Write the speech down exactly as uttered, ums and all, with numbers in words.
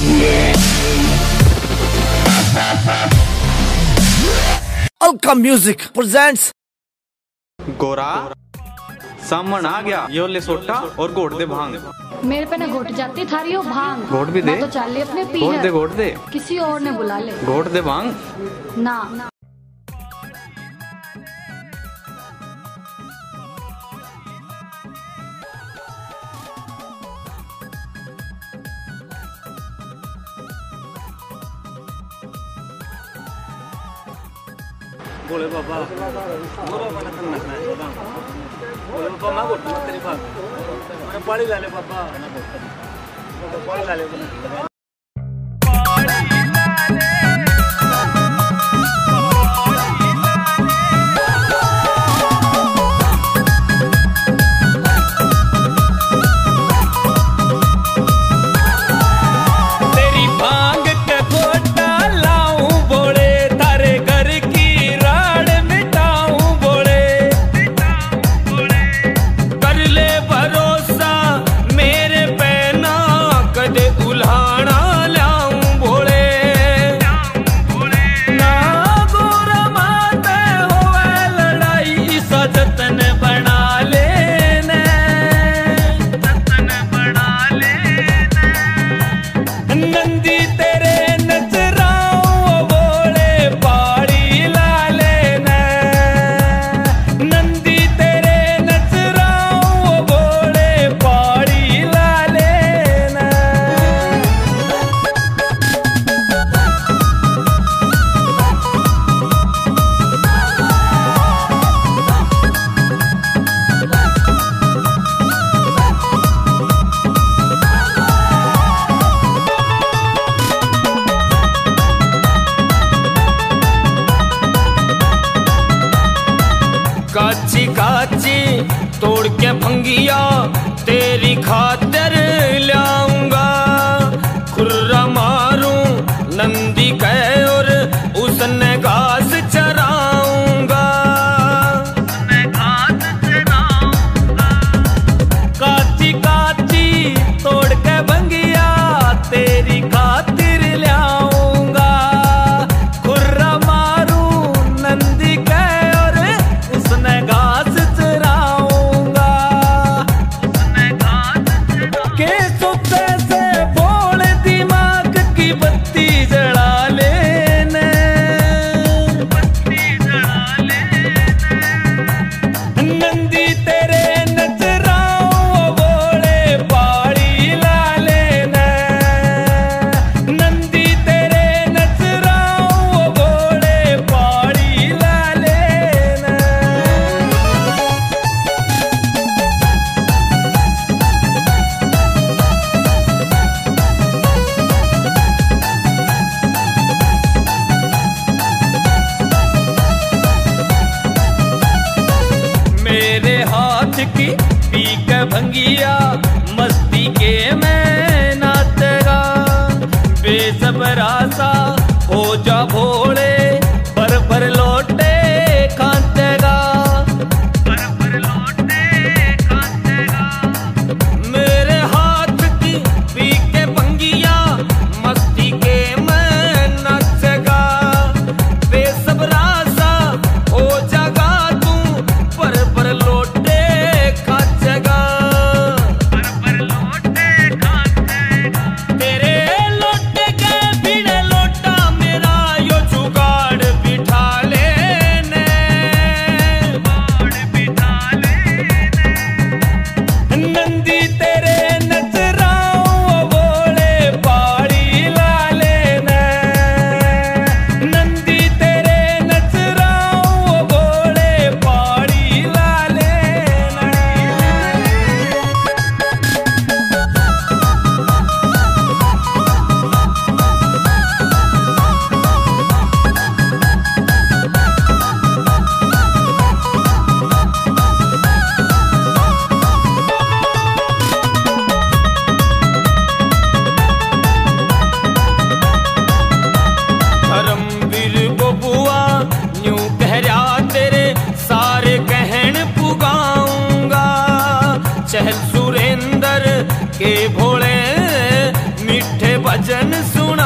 Alka music presents. गोरा सामन आ गया, यो ले सोटा और घोट दे भांग। मेरे पे न घोट जाती थारी हो भांग। घोट भी दे तो चल ले अपने पी घोट दे घोट दे किसी और ने बुला ले। घोट दे भांग ना, ना। बोले बाबा बोलो बना करना है बाबा बोले बाबा मैं बोलता हूं तेरी बात मैं पानी ला ले बाबा पानी ला ले बना काची काची तोड़ के भंगिया तेरी खातिर लाऊंगा। खुर्रा मारूं नंदी कह और उसने घास चराऊंगा। काची काची तोड़ के भंगिया तेरी खातिर लाऊंगा। खुर्रा मारूं नंदी कह घास चराऊंगा। भजन सुना